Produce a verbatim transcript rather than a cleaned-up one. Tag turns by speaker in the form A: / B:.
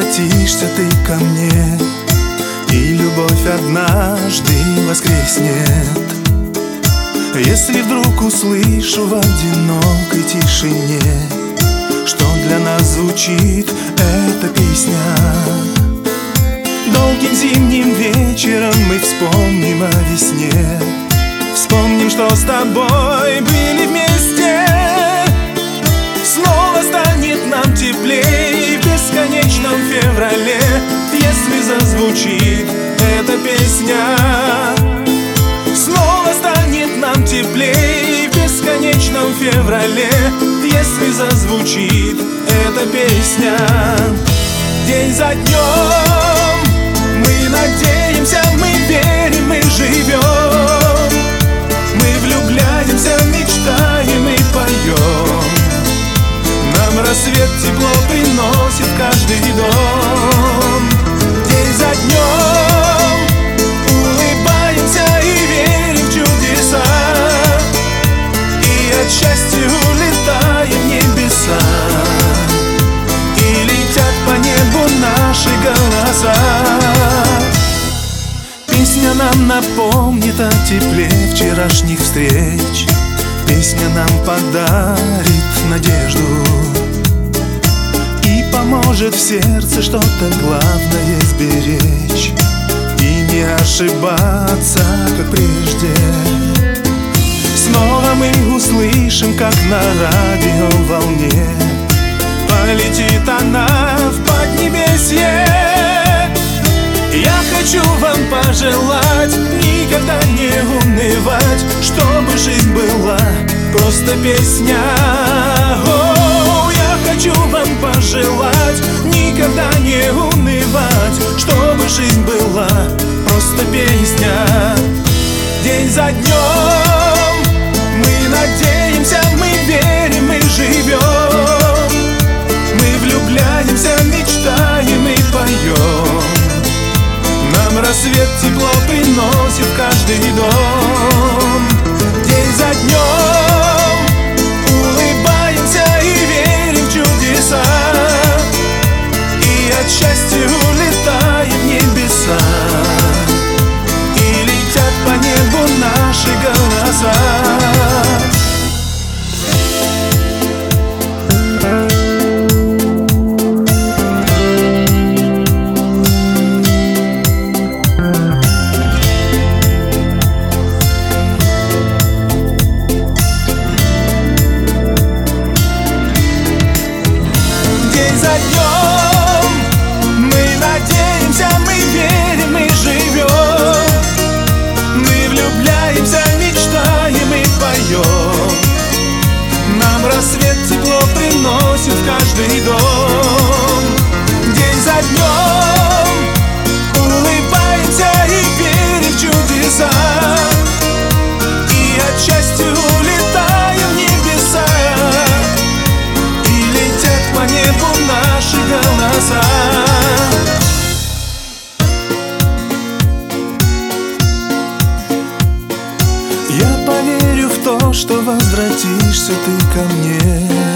A: возвратишься ты ко мне, и любовь однажды воскреснет. Если вдруг услышу в одинокой тишине, что для нас звучит эта песня, долгим зимним вечером мы вспомним о весне, вспомним, что с тобой были вместе. Снова станет нам теплее в бесконечном феврале, если зазвучит эта песня. Снова станет нам теплее в бесконечном феврале, если зазвучит эта песня. День за днем мы надеемся, мы верим, мы живем, мы влюбляемся, мечтаем и поем. Нам рассвет тепло приносит каждый дом. День за днем улыбаемся и верим в чудеса, и от счастья улетаем в небеса, и летят по небу наши голоса. Песня нам напомнит о тепле вчерашних встреч, песня нам подарит надежду и поможет в сердце что-то главное сберечь и не ошибаться, как прежде. Снова мы услышим, как на радио волне полетит она в поднебесье. Я хочу вам пожелать никогда не унывать, чтобы жизнь была просто песня. О, я хочу вам пожелать никогда не унывать, чтобы жизнь была просто песня. День за днем мы надеемся, мы верим, мы живем, мы влюбляемся, мечтаем и поем. Нам рассвет тепло приносит каждый дом. День за днем улыбаемся и верим в чудеса, и от счастья улетаем в небеса, и летят по небу наши голоса. Нам рассвет тепло приносит в каждый дом. День за днем улыбаемся и верим в чудеса, и от счастья улетаем в небеса, и летят по небу наши голоса. Я поверю в то, что возвратишься ты ко мне,